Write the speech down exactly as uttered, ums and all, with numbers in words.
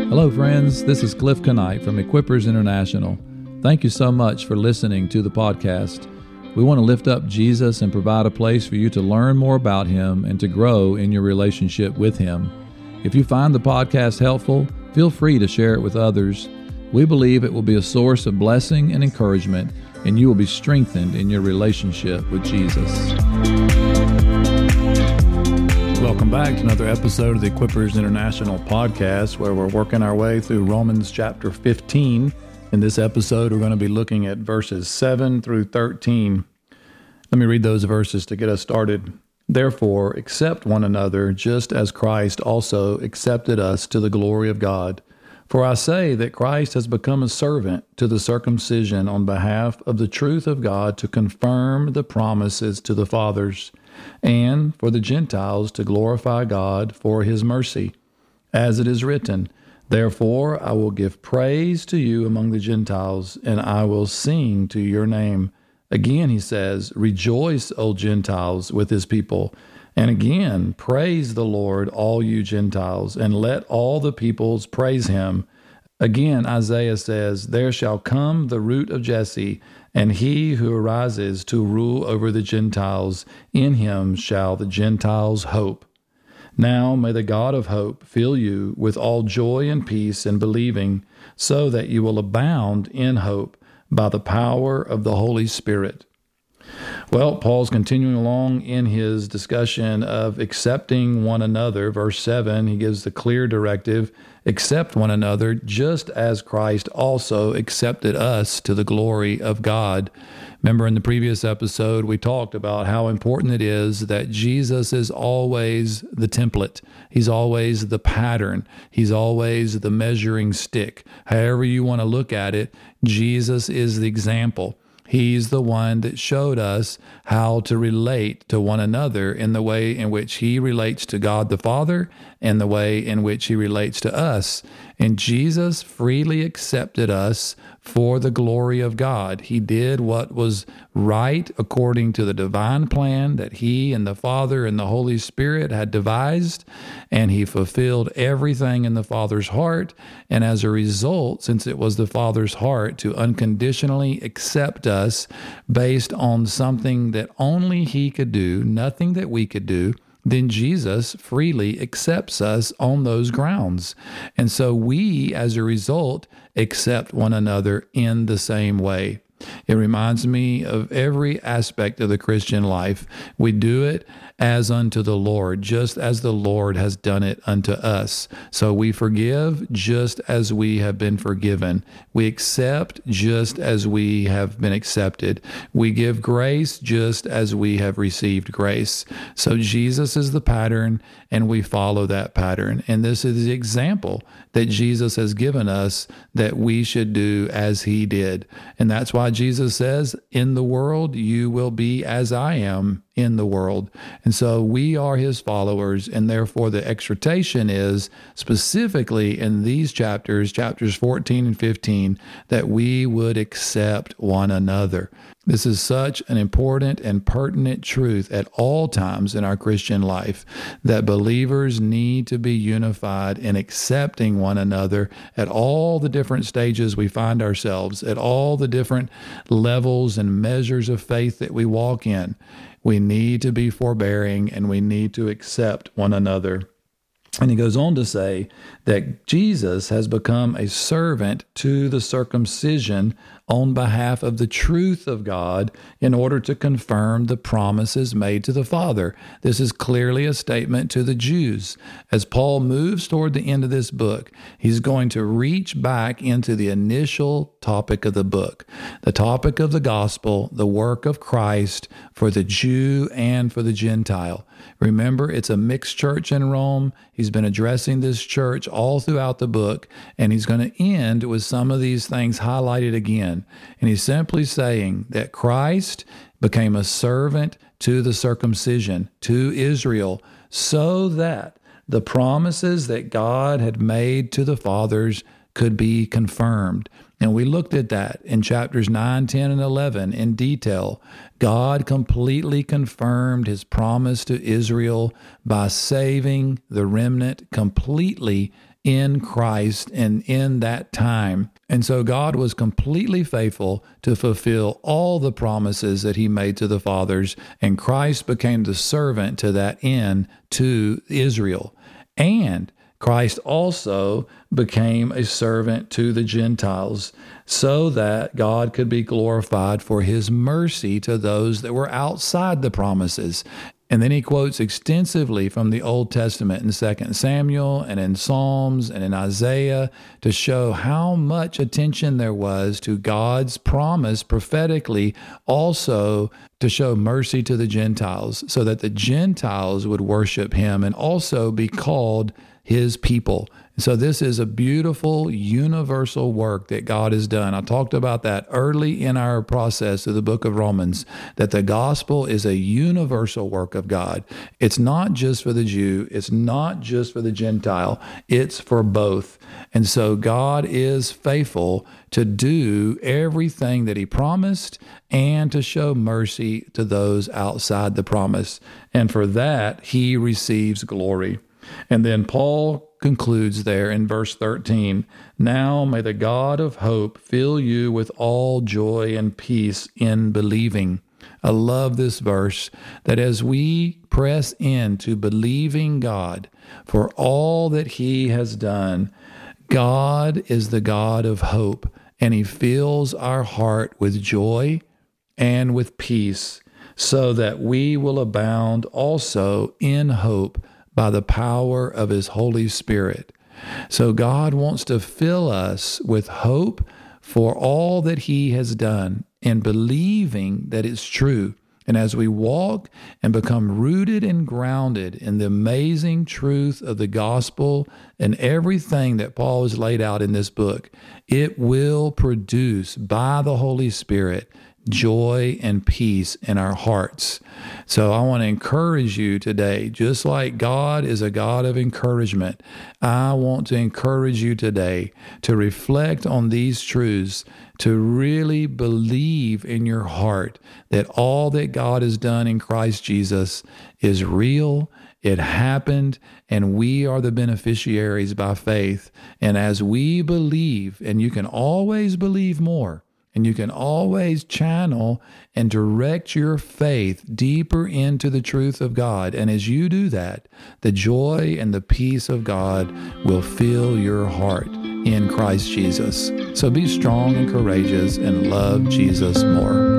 Hello, friends. This is Cliff Knight from Equippers International. Thank you so much for listening to the podcast. We want to lift up Jesus and provide a place for you to learn more about Him and to grow in your relationship with Him. If you find the podcast helpful, feel free to share it with others. We believe it will be a source of blessing and encouragement, and you will be strengthened in your relationship with Jesus. Welcome back to another episode of the Equippers International podcast, where we're working our way through Romans chapter fifteen. In this episode, we're going to be looking at verses seven through thirteen. Let me read those verses to get us started. Therefore, accept one another, just as Christ also accepted us to the glory of God. For I say that Christ has become a servant to the circumcision on behalf of the truth of God, to confirm the promises to the fathers, and for the Gentiles to glorify God for His mercy. As it is written, Therefore I will give praise to you among the Gentiles, and I will sing to your name. Again he says, Rejoice, O Gentiles, with His people. And again, praise the Lord, all you Gentiles, and let all the peoples praise Him. Again, Isaiah says, There shall come the root of Jesse, and he who arises to rule over the Gentiles. In him shall the Gentiles hope. Now may the God of hope fill you with all joy and peace in believing, so that you will abound in hope by the power of the Holy Spirit. Well, Paul's continuing along in his discussion of accepting one another. Verse seven, he gives the clear directive, accept one another just as Christ also accepted us to the glory of God. Remember in the previous episode, we talked about how important it is that Jesus is always the template. He's always the pattern. He's always the measuring stick. However you want to look at it, Jesus is the example. He's the one that showed us how to relate to one another in the way in which He relates to God the Father and the way in which He relates to us. And Jesus freely accepted us for the glory of God. He did what was right according to the divine plan that He and the Father and the Holy Spirit had devised, and He fulfilled everything in the Father's heart. And as a result, since it was the Father's heart to unconditionally accept us based on something that only He could do, nothing that we could do, then Jesus freely accepts us on those grounds. And so we, as a result, accept one another in the same way. It reminds me of every aspect of the Christian life. We do it as unto the Lord, just as the Lord has done it unto us. So we forgive just as we have been forgiven. We accept just as we have been accepted. We give grace just as we have received grace. So Jesus is the pattern, and we follow that pattern. And this is the example that Jesus has given us that we should do as He did. And that's why Jesus says, in the world, you will be as I am in the world. And so we are His followers, and therefore the exhortation is specifically in these chapters, chapters fourteen and fifteen, that we would accept one another. This is such an important and pertinent truth at all times in our Christian life, that believers need to be unified in accepting one another at all the different stages we find ourselves, at all the different levels and measures of faith that we walk in. We need to be forbearing, and we need to accept one another. And he goes on to say that Jesus has become a servant to the circumcision on behalf of the truth of God in order to confirm the promises made to the Father. This is clearly a statement to the Jews. As Paul moves toward the end of this book, he's going to reach back into the initial topic of the book, the topic of the gospel, the work of Christ for the Jew and for the Gentile. Remember, it's a mixed church in Rome. He's been addressing this church all throughout the book, and he's going to end with some of these things highlighted again. And he's simply saying that Christ became a servant to the circumcision, to Israel, so that the promises that God had made to the fathers could be confirmed. And we looked at that in chapters nine, ten, and eleven in detail. God completely confirmed His promise to Israel by saving the remnant completely in Christ and in that time. And so God was completely faithful to fulfill all the promises that he made to the fathers, and Christ became the servant to that end to Israel. And Christ also became a servant to the Gentiles so that God could be glorified for his mercy to those that were outside the promises. And then he quotes extensively from the Old Testament in Second Samuel and in Psalms and in Isaiah to show how much attention there was to God's promise prophetically, also to show mercy to the Gentiles so that the Gentiles would worship him and also be called his people. So this is a beautiful universal work that God has done. I talked about that early in our process of the book of Romans, that the gospel is a universal work of God. It's not just for the Jew. It's not just for the Gentile. It's for both. And so God is faithful to do everything that he promised and to show mercy to those outside the promise. And for that, he receives glory. And then Paul concludes there in verse thirteen, now may the God of hope fill you with all joy and peace in believing. I love this verse, that as we press into believing God for all that he has done, God is the God of hope, and he fills our heart with joy and with peace, so that we will abound also in hope by the power of his Holy Spirit. So God wants to fill us with hope for all that he has done and believing that it's true. And as we walk and become rooted and grounded in the amazing truth of the gospel and everything that Paul has laid out in this book, it will produce by the Holy Spirit joy and peace in our hearts. So I want to encourage you today, just like God is a God of encouragement, I want to encourage you today to reflect on these truths, to really believe in your heart that all that God has done in Christ Jesus is real. It happened, and we are the beneficiaries by faith. And as we believe, and you can always believe more, and you can always channel and direct your faith deeper into the truth of God. And as you do that, the joy and the peace of God will fill your heart in Christ Jesus. So be strong and courageous and love Jesus more.